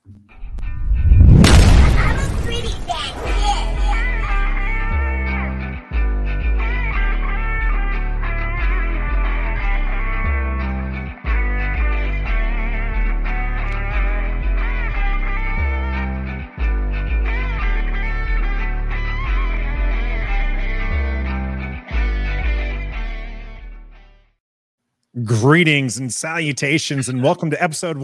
I'm a pretty bad kid. Greetings and salutations, and welcome to episode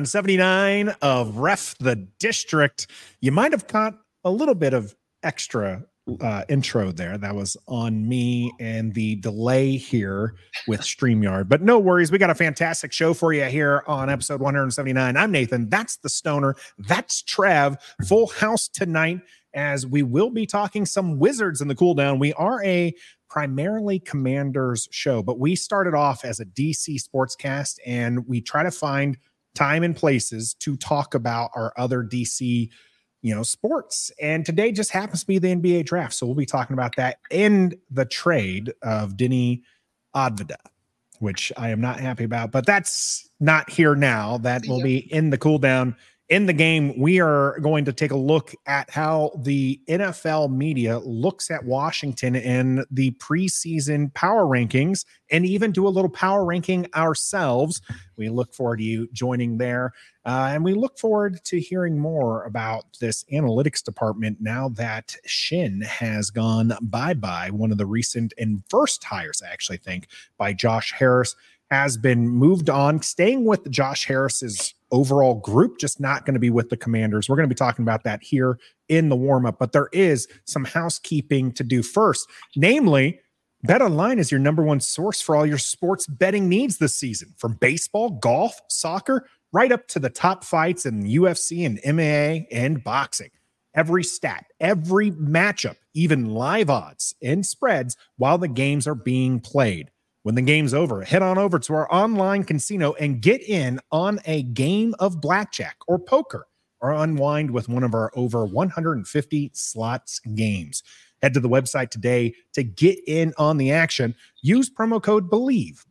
179 of Ref the District. You might have caught a little bit of extra intro there. That was on me and the delay here with StreamYard, but no worries. We got a fantastic show for you here on episode 179. I'm Nathan. That's the Stoner. That's Trev. Full house tonight, as we will be talking some Wizards in the cool down. We are a primarily Commanders show, but we started off as a DC sportscast, and we try to find time and places to talk about our other DC, sports. And today just happens to be the NBA draft. So we'll be talking about that and the trade of Deni Avdija, which I am not happy about, but that's not here now. That will be in the cool down. In the game, we are going to take a look at how the NFL media looks at Washington in the preseason power rankings, and even do a little power ranking ourselves. We look forward to you joining there. And we look forward to hearing more about this analytics department now that Shin has gone bye-bye. One of the recent and first hires, I actually think, by Josh Harris has been moved on, staying with Josh Harris's overall group, just not going to be with the Commanders. We're going to be talking about that here in the warm-up, but there is some housekeeping to do first. Namely, BetOnline is your number one source for all your sports betting needs this season, from baseball, golf, soccer, right up to the top fights in UFC and MMA and boxing. Every stat, every matchup, even live odds and spreads while the games are being played. When the game's over, head on over to our online casino and get in on a game of blackjack or poker, or unwind with one of our over 150 slots games. Head to the website today to get in on the action. Use promo code BELIEVE,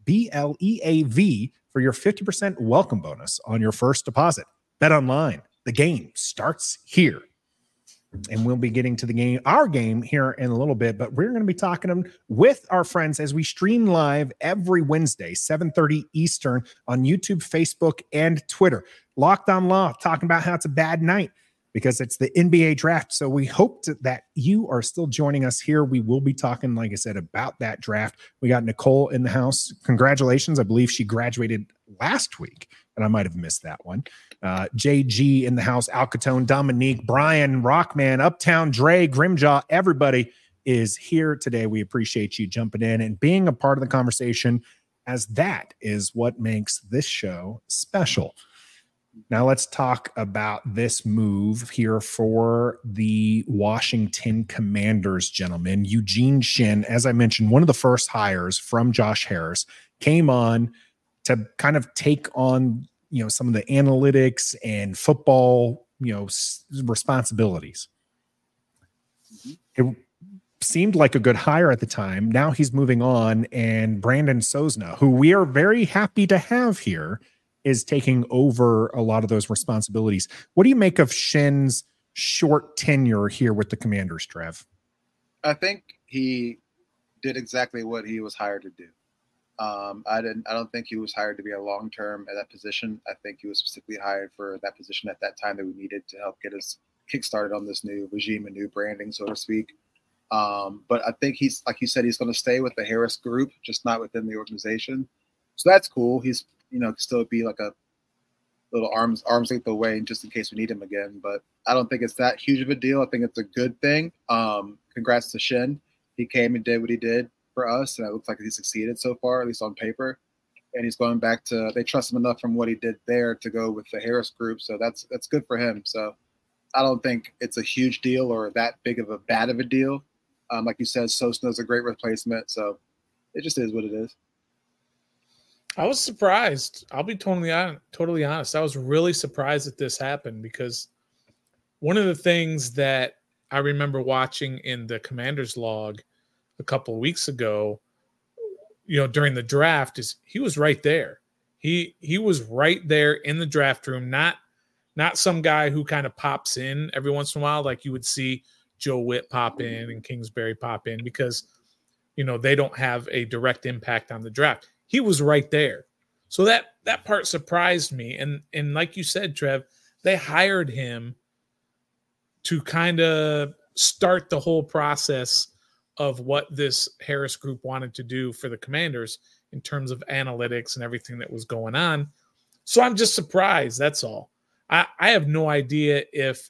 BLEAV, for your 50% welcome bonus on your first deposit. Bet online. The game starts here. And we'll be getting to our game here in a little bit, but we're going to be talking with our friends as we stream live every Wednesday, 7:30 Eastern on YouTube, Facebook, and Twitter. Locked on Law, talking about how it's a bad night because it's the NBA draft. So we hope that you are still joining us here. We will be talking, like I said, about that draft. We got Nicole in the house. Congratulations. I believe she graduated last week, and I might have missed that one. JG in the house, Alcatone, Dominique, Brian, Rockman, Uptown, Dre, Grimjaw, everybody is here today. We appreciate you jumping in and being a part of the conversation, as that is what makes this show special. Now let's talk about this move here for the Washington Commanders, gentlemen. Eugene Shin, as I mentioned, one of the first hires from Josh Harris, came on to kind of take on some of the analytics and football, responsibilities. It seemed like a good hire at the time. Now he's moving on, and Brandon Sosna, who we are very happy to have here, is taking over a lot of those responsibilities. What do you make of Shin's short tenure here with the Commanders, Trev? I think he did exactly what he was hired to do. I don't think he was hired to be a long-term at that position. I think he was specifically hired for that position at that time that we needed to help get us kick-started on this new regime and new branding, so to speak. But I think he's, like you said, he's going to stay with the Harris group, just not within the organization. So that's cool. He's, still be like a little arms length away just in case we need him again. But I don't think it's that huge of a deal. I think it's a good thing. Congrats to Shin. He came and did what he did for us, and it looks like he succeeded so far, at least on paper. And he's going back to, they trust him enough from what he did there to go with the Harris group. So that's good for him. So I don't think it's a huge deal or that big of a bad of a deal. Like you said, Sosna's a great replacement. So it just is what it is. I was surprised. I'll be totally honest. I was really surprised that this happened, because one of the things that I remember watching in the Commanders log a couple of weeks ago, during the draft, is he was right there. He was right there in the draft room, not not some guy who kind of pops in every once in a while, like you would see Joe Witt pop in and Kingsbury pop in, because they don't have a direct impact on the draft. He was right there. So that part surprised me. And like you said, Trev, they hired him to kind of start the whole process of what this Harris group wanted to do for the Commanders in terms of analytics and everything that was going on. So I'm just surprised. That's all. I have no idea if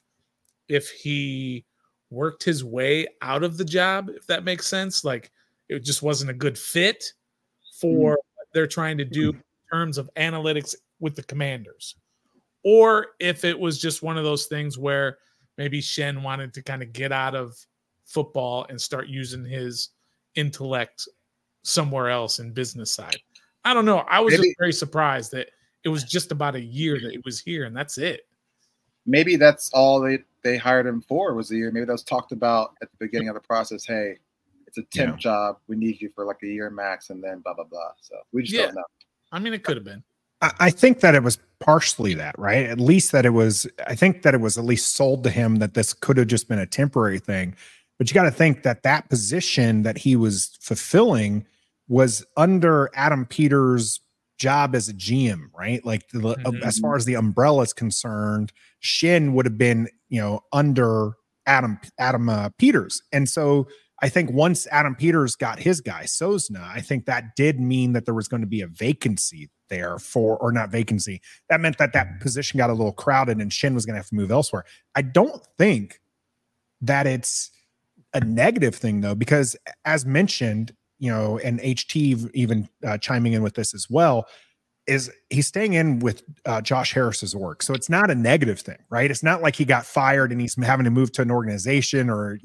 he worked his way out of the job, if that makes sense. Like, it just wasn't a good fit for what they're trying to do in terms of analytics with the Commanders. Or if it was just one of those things where maybe Shen wanted to kind of get out of football and start using his intellect somewhere else in business side. I don't know. I was just very surprised that it was just about a year that it was here, and that's it. Maybe that's all they hired him for, was a year. Maybe that was talked about at the beginning of the process. Hey, it's a temp job. We need you for like a year max, and then blah, blah, blah. So we just don't know. I mean, it could have been. I think that it was partially that, right? At least that I think that it was at least sold to him that this could have just been a temporary thing. But you got to think that position that he was fulfilling was under Adam Peters' job as a GM, right? Like as far as the umbrella is concerned, Shin would have been, under Adam Peters. And so I think once Adam Peters got his guy, Sosna, I think that did mean that there was going to be a vacancy there or not vacancy. That meant that position got a little crowded and Shin was going to have to move elsewhere. I don't think that it's a negative thing, though, because as mentioned, and HT even chiming in with this as well, is he's staying in with Josh Harris's work. So it's not a negative thing, right? It's not like he got fired and he's having to move to an organization or,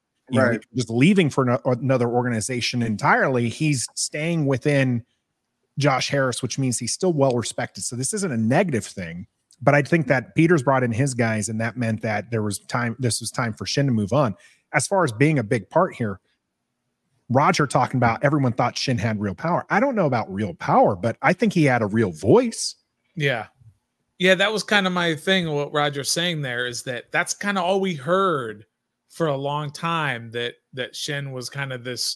just leaving for another organization entirely. He's staying within Josh Harris, which means he's still well respected. So this isn't a negative thing, but I think that Peters brought in his guys, and that meant that this was time for Shin to move on. As far as being a big part here, Roger talking about everyone thought Shin had real power. I don't know about real power, but I think he had a real voice. Yeah. Yeah, that was kind of my thing. What Roger's saying there is that's kind of all we heard for a long time, that Shin was kind of this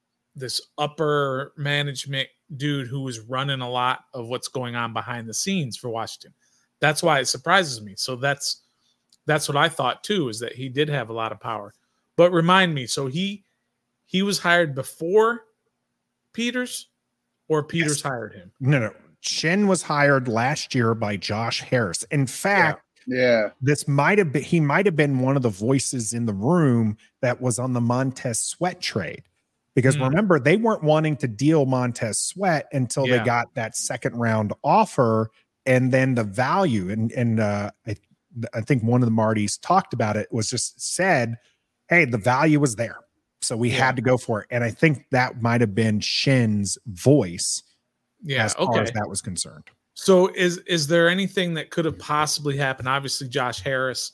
upper management dude who was running a lot of what's going on behind the scenes for Washington. That's why it surprises me. So that's what I thought too, is that he did have a lot of power. But remind me, so he was hired before Peters, or Peters hired him? No. Shin was hired last year by Josh Harris. In fact, this he might have been one of the voices in the room that was on the Montez Sweat trade. Because remember, they weren't wanting to deal Montez Sweat until they got that second round offer, and then the value. And I think one of the Martys talked about it, was just said, hey, the value was there. So we had to go for it. And I think that might have been Shin's voice as far as that was concerned. So is there anything that could have possibly happened? Obviously, Josh Harris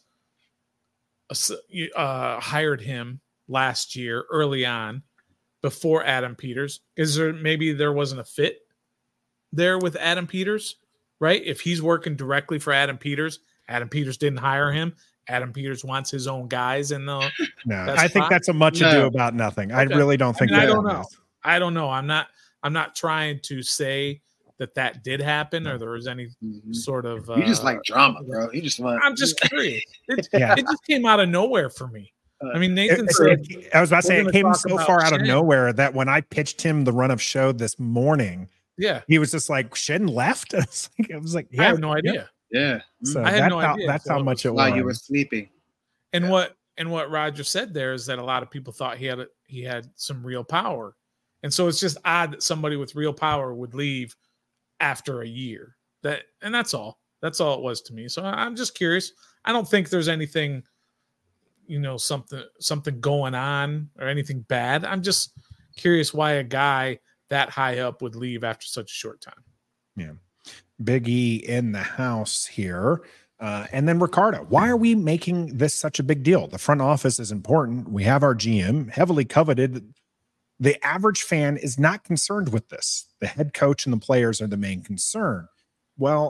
hired him last year early on before Adam Peters. Maybe there wasn't a fit there with Adam Peters, right? If he's working directly for Adam Peters didn't hire him. Adam Peters wants his own guys, and no, I think that's a much ado about nothing. Okay. I really don't think. I don't know. I don't know. I'm not trying to say that did happen, or there was any sort of. You just like drama, bro. You just want. I'm just curious. It just came out of nowhere for me. I mean, Nathan said. I was about to say it came so far out of nowhere that when I pitched him the run of show this morning, he was just like, Shin left. I was like, I have no idea. Yeah. So I had no idea. That's how much it was. While you were sleeping. And what Roger said there is that a lot of people thought he had some real power. And so it's just odd that somebody with real power would leave after a year. That's all. That's all it was to me. So I'm just curious. I don't think there's anything, something going on or anything bad. I'm just curious why a guy that high up would leave after such a short time. Yeah. Big E in the house here. And then Ricardo, why are we making this such a big deal? The front office is important. We have our GM, heavily coveted. The average fan is not concerned with this. The head coach and the players are the main concern. Well,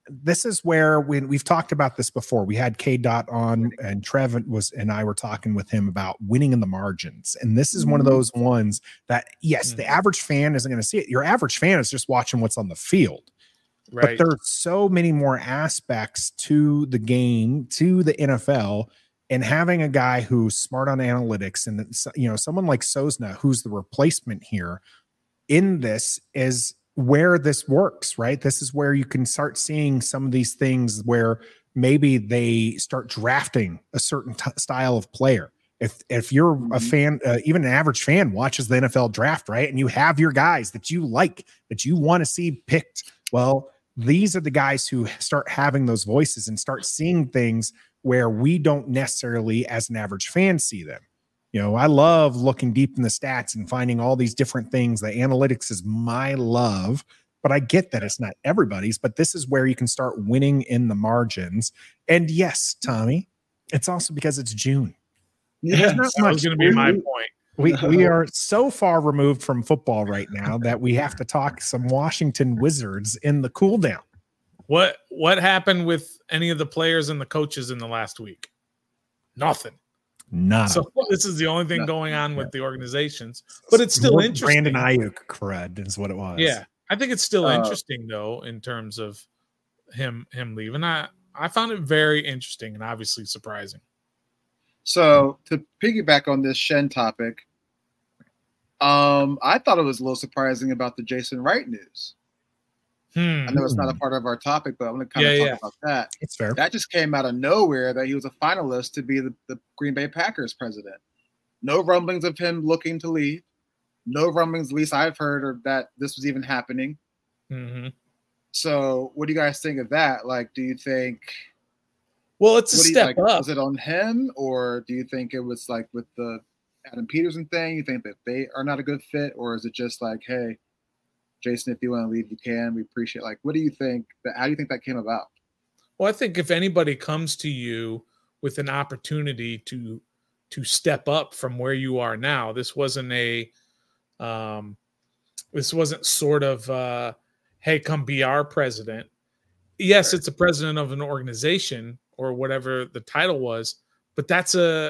this is where we've talked about this before. We had K Dot on, and Trev and I were talking with him about winning in the margins. And this is one of those ones that, yes, the average fan isn't going to see it. Your average fan is just watching what's on the field. Right. But there's so many more aspects to the game, to the NFL, and having a guy who's smart on analytics, and someone like Sosna, who's the replacement here in this, is where this works, right? This is where you can start seeing some of these things where maybe they start drafting a certain style of player. If you're a fan, even an average fan watches the NFL draft, right? And you have your guys that you like, that you want to see picked. Well, these are the guys who start having those voices and start seeing things where we don't necessarily, as an average fan, see them. I love looking deep in the stats and finding all these different things. The analytics is my love, but I get that it's not everybody's. But this is where you can start winning in the margins. And yes, Tommy, it's also because it's June. Yeah, that was going to be my point. We are so far removed from football right now that we have to talk some Washington Wizards in the cool down. What happened with any of the players and the coaches in the last week? Nothing. So this is the only thing going on with the organizations, but it's still interesting. Brandon Ayuk crud is what it was. Yeah, I think it's still interesting though in terms of him leaving. I found it very interesting and obviously surprising. So to piggyback on this Shen topic, I thought it was a little surprising about the Jason Wright news. I know it's not a part of our topic, but I'm going to kind of talk about that. It's fair. That just came out of nowhere that he was a finalist to be the Green Bay Packers president. No rumblings of him looking to leave. No rumblings, at least I've heard, or that this was even happening. Mm-hmm. So what do you guys think of that? Like, do you think... Well, it's a step up. Was it on him, or do you think it was like with the Adam Peterson thing? You think that they are not a good fit, or is it just like, hey, Jason, if you want to leave, you can. We appreciate. Like, what do you think? How do you think that came about? Well, I think if anybody comes to you with an opportunity to step up from where you are now, this wasn't sort of, hey, come be our president. Yes, it's a president of an organization or whatever the title was, but that's a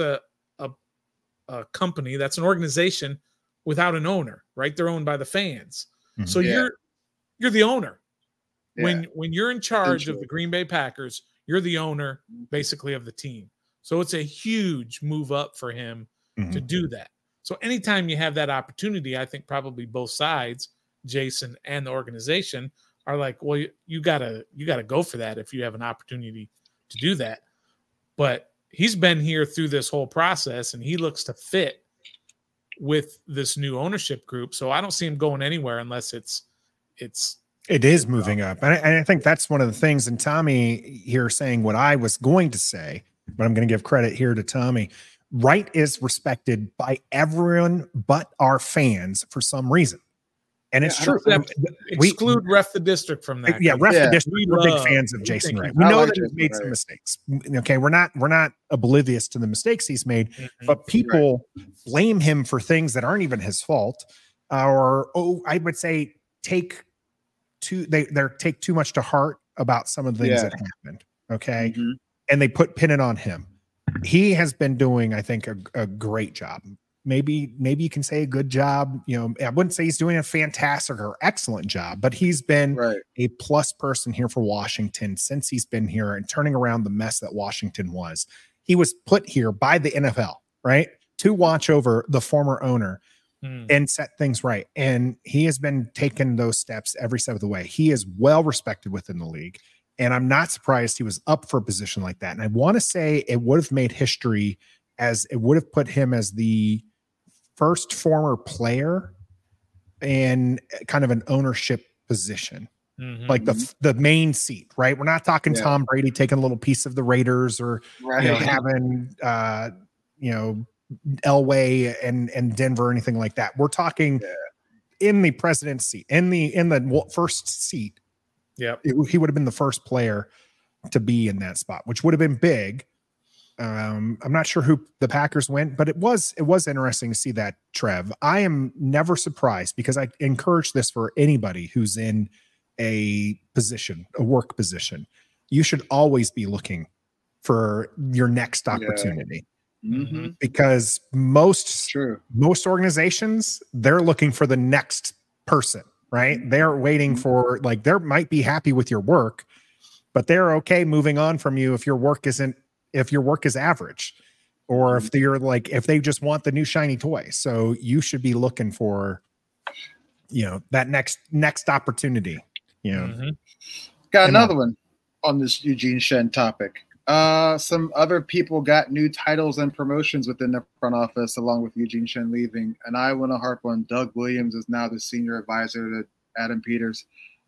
company, that's an organization without an owner, right? They're owned by the fans. Mm-hmm. So you're the owner. Yeah. When you're in charge of the Green Bay Packers, you're the owner basically of the team. So it's a huge move up for him to do that. So anytime you have that opportunity, I think probably both sides, Jason and the organization, are like, well, you gotta go for that if you have an opportunity to do that. But he's been here through this whole process, and he looks to fit with this new ownership group. So I don't see him going anywhere unless it is moving up. And I think that's one of the things. And Tommy here saying what I was going to say, but I'm going to give credit here to Tommy. Wright is respected by everyone but our fans for some reason. And it's true. Exclude Ref the District from that. Yeah, Ref the District. We're big fans of Jason Wright. We know that he's made some mistakes. Okay, we're not oblivious to the mistakes he's made, but people blame him for things that aren't even his fault, or I would say take too much to heart about some of the things that happened. Okay, and they pin it on him. He has been doing, I think, a great job. Maybe you can say a good job. I wouldn't say he's doing a fantastic or excellent job, but he's been a plus person here for Washington since he's been here and turning around the mess that Washington was. He was put here by the NFL, right, to watch over the former owner and set things right. And he has been taking those steps every step of the way. He is well respected within the league. And I'm not surprised he was up for a position like that. And I want to say it would have made history, as it would have put him as the first former player in kind of an ownership position, like the main seat, right? We're not talking Tom Brady taking a little piece of the Raiders or having Elway and Denver or anything like that. We're talking in the president's seat, in the first seat. Yeah, he would have been the first player to be in that spot, which would have been big. I'm not sure who the Packers went, but it was interesting to see that, Trev. I am never surprised, because I encourage this for anybody who's in a position, a work position, you should always be looking for your next opportunity. Mm-hmm. Because most True. organizations, they're looking for the next person, right? They're waiting for, like, they might be happy with your work, but they're okay moving on from you if your work is average, or if they're like, if they just want the new shiny toy. So you should be looking for, that next opportunity. Got another one on this Eugene Shen topic. Some other people got new titles and promotions within the front office, along with Eugene Shen leaving. And I want to harp on Doug Williams is now the senior advisor to Adam Peters.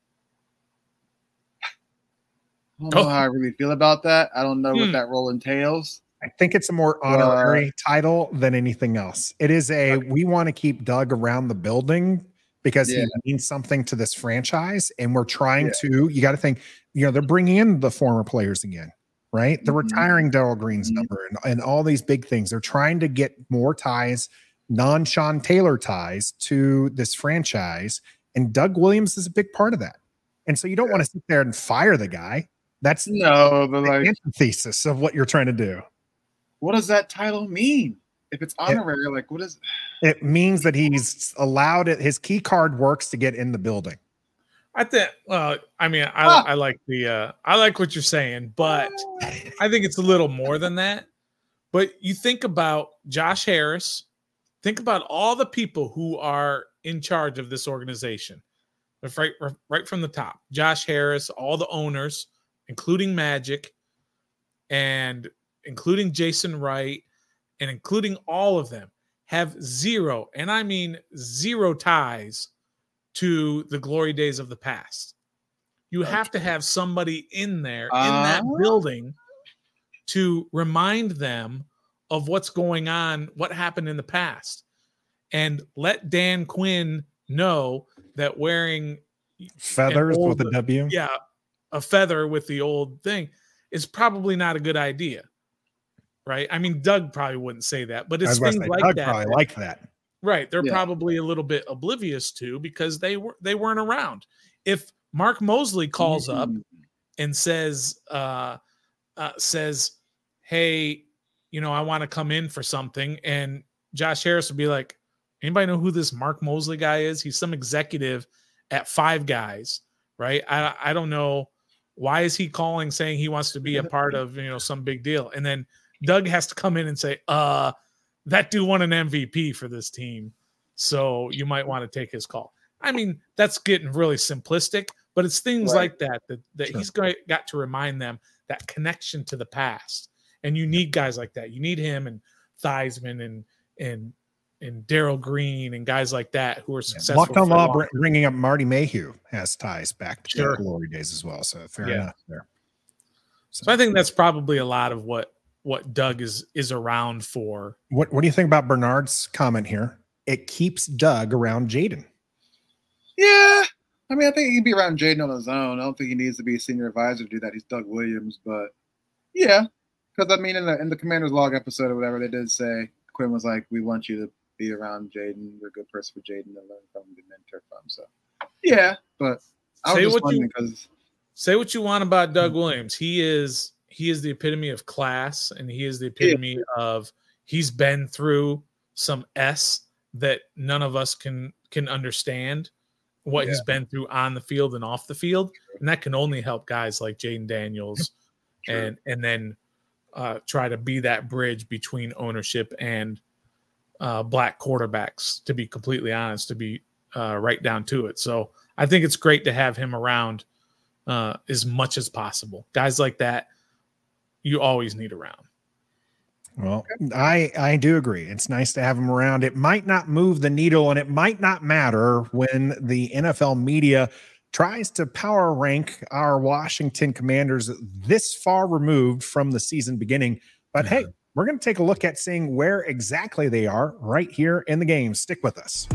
I don't know how I really feel about that. I don't know what that role entails. I think it's a more honorary title than anything else. It is we want to keep Doug around the building because he means something to this franchise. And we're trying to, you got to think, they're bringing in the former players again. Right? They're retiring Darryl Green's number and all these big things. They're trying to get more ties, non-Sean Taylor ties to this franchise. And Doug Williams is a big part of that. And so you don't want to sit there and fire the guy. That's the antithesis of what you're trying to do. What does that title mean? If it's honorary, what is it? Means that he's allowed it. His key card works to get in the building. I think. Well, I mean, I like I like what you're saying, but I think it's a little more than that. But you think about Josh Harris. Think about all the people who are in charge of this organization, right from the top. Josh Harris, all the owners, including Magic, and including Jason Wright, and including all of them, have zero, and I mean zero, ties to the glory days of the past. You have to have somebody in there, in that building, to remind them of what's going on, what happened in the past, and let Dan Quinn know that wearing feathers with a W, a feather with the old thing is probably not a good idea, right? I mean, Doug probably wouldn't say that, but it's things like Doug that. Probably like that. Right. They're probably a little bit oblivious to, because they weren't around. If Mark Mosley calls up and says, hey, I want to come in for something. And Josh Harris would be like, anybody know who this Mark Mosley guy is? He's some executive at Five Guys, right? I don't know. Why is he calling saying he wants to be a part of, some big deal? And then Doug has to come in and say, that dude won an MVP for this team, so you might want to take his call. I mean, that's getting really simplistic, but it's things like that he's got to remind them that connection to the past. And you need guys like that. You need him and Theismann and Darryl Green and guys like that who are successful. Locked on Law bringing up Marty Mayhew has ties back to the glory days as well. So fair enough there. So I think that's probably a lot of what Doug is around for. What do you think about Bernard's comment here? It keeps Doug around Jaden. Yeah. I mean, I think he can be around Jaden on his own. I don't think he needs to be a senior advisor to do that. He's Doug Williams, but yeah. Because I mean, in the Commander's Log episode or whatever, they did say Quinn was like, "We want you to be around Jaden. You're a good person for Jaden to learn from, to mentor from." So yeah, but I was just wondering because say what you want about Doug Williams. He is the epitome of class, and he is the epitome of, he's been through some S that none of us can understand what he's been through on the field and off the field. And that can only help guys like Jaden Daniels and then try to be that bridge between ownership and black quarterbacks, to be completely honest, to be right down to it. So I think it's great to have him around as much as possible. Guys like that, you always need around. Well, I do agree. It's nice to have him around. It might not move the needle, and it might not matter when the NFL media tries to power rank our Washington Commanders this far removed from the season beginning. But hey, we're going to take a look at seeing where exactly they are right here in the game. Stick with us.